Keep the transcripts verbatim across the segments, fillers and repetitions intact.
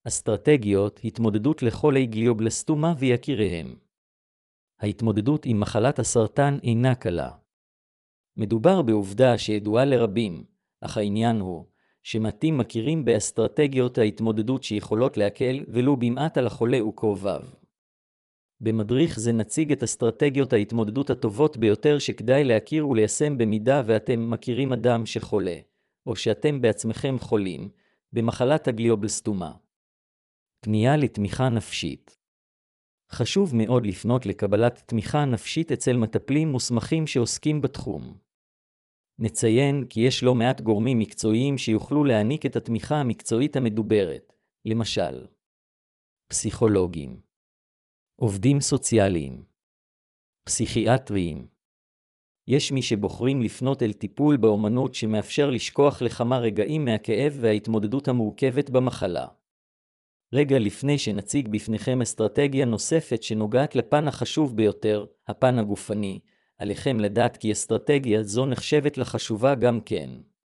אסטרטגיות התמודדות לחולי גליובלסטומה ויקיריהם. ההתמודדות עם מחלת הסרטן אינה קלה. מדובר בעובדה שידועה לרבים, אך העניין הוא שמעטים מכירים באסטרטגיות ההתמודדות שיכולות להקל ולו במעט על החולה וקרוביו. במדריך זה נציג את אסטרטגיות ההתמודדות הטובות ביותר שכדאי להכיר וליישם במידה ואתם מכירים אדם שחולה, או שאתם בעצמכם חולים, במחלת הגליובלסטומה. פנייה לתמיכה נפשית. חשוב מאוד לפנות לקבלת תמיכה נפשית אצל מטפלים מוסמכים שעוסקים בתחום. נציין כי יש לא מעט גורמים מקצועיים שיוכלו להעניק את התמיכה המקצועית המדוברת, למשל, פסיכולוגים, עובדים סוציאליים, פסיכיאטריים. יש מי שבוחרים לפנות אל טיפול באומנות שמאפשר לשכוח לכמה רגעים מהכאב וההתמודדות המורכבת במחלה. רגע לפני שנציג בפניכם אסטרטגיה נוספת שנוגעת לפן החשוב ביותר, הפן הגופני, עליכם לדעת כי אסטרטגיה זו נחשבת לחשובה גם כן.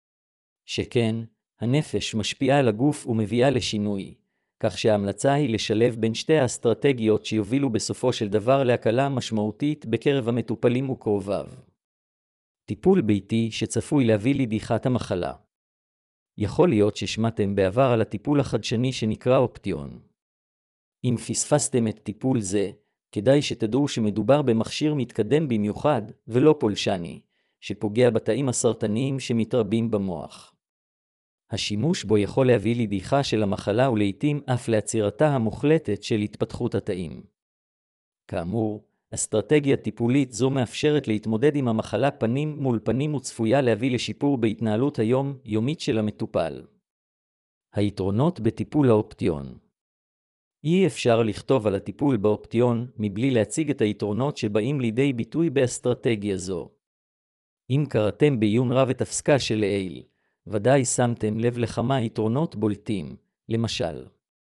שכן, הנפש משפיעה על הגוף ומביאה לשינוי, כך שההמלצה היא לשלב בין שתי האסטרטגיות שיובילו בסופו של דבר להקלה משמעותית בקרב המטופלים וקרוביו. טיפול ביתי שצפוי להביא לדעיכת המחלה. יכול להיות ששמעתם בעבר על הטיפול החדשני שנקרא אופטיון. אם פספסתם את טיפול זה, כדאי שתדעו שמדובר במכשיר מתקדם במיוחד ולא פולשני, שפוגע בתאים הסרטניים שמתרבים במוח. השימוש בו יכול להביא לדעיכה של המחלה ולעיתים אף לעצירתה המוחלטת של התפתחות התאים. כאמור, אסטרטגיה טיפולית זו מאפשרת להתמודד עם המחלה פנים מול פנים וצפויה להביא לשיפור בהתנהלות היום-יומית של המטופל. היתרונות בטיפול האופטיון. אי אפשר לכתוב על הטיפול באופטיון מבלי להציג את היתרונות שבאים לידי ביטוי באסטרטגיה זו. אם קראתם בעיון רב את הפסקה של לעיל, ודאי שמתם לב לכמה יתרונות בולטים, למשל,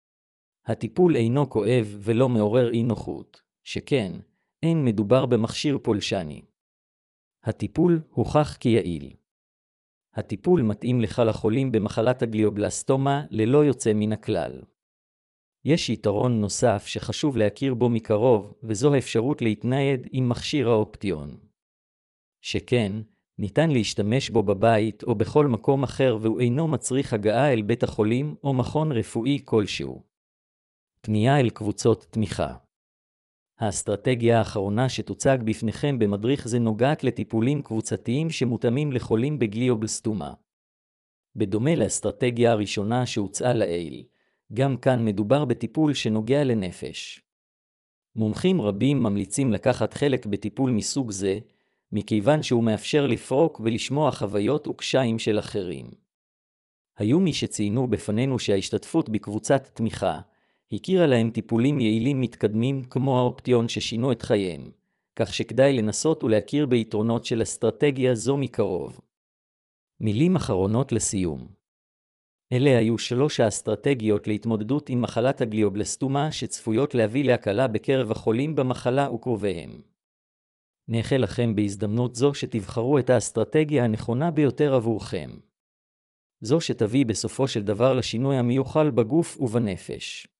הטיפול אינו כואב ולא מעורר אי נוחות, שכן, אין מדובר במכשיר פולשני. הטיפול הוכח כיעיל. הטיפול מתאים לכל החולים במחלת הגליובלסטומה ללא יוצא מן הכלל. יש יתרון נוסף שחשוב להכיר בו מקרוב, וזו האפשרות להתנייד עם מכשיר האופטיון. שכן, ניתן להשתמש בו בבית או בכל מקום אחר והוא אינו מצריך הגעה אל בית החולים או מכון רפואי כלשהו. פנייה אל קבוצות תמיכה. האסטרטגיה האחרונה שתוצג בפניכם במדריך זה נוגעת לטיפולים קבוצתיים שמותאמים לחולים בגליובלסטומה. בדומה לאסטרטגיה הראשונה שהוצעה לעיל, גם כאן מדובר בטיפול שנוגע לנפש. מומחים רבים ממליצים לקחת חלק בטיפול מסוג זה, מכיוון שהוא מאפשר לפרוק ולשמוע חוויות וקשיים של אחרים. היו מי שציינו בפנינו שההשתתפות בקבוצת תמיכה, הכירה להם טיפולים יעילים מתקדמים כמו האופטיון ששינו את חייהם, כך שכדאי לנסות ולהכיר ביתרונות של אסטרטגיה זו מקרוב. מילים אחרונות לסיום. אלה היו שלוש האסטרטגיות להתמודדות עם מחלת הגליובלסטומה שצפויות להביא להקלה בקרב החולים במחלה וקרוביהם. נאחל לכם בהזדמנות זו שתבחרו את האסטרטגיה הנכונה ביותר עבורכם. זו שתביא בסופו של דבר לשינוי המיוחל בגוף ובנפש.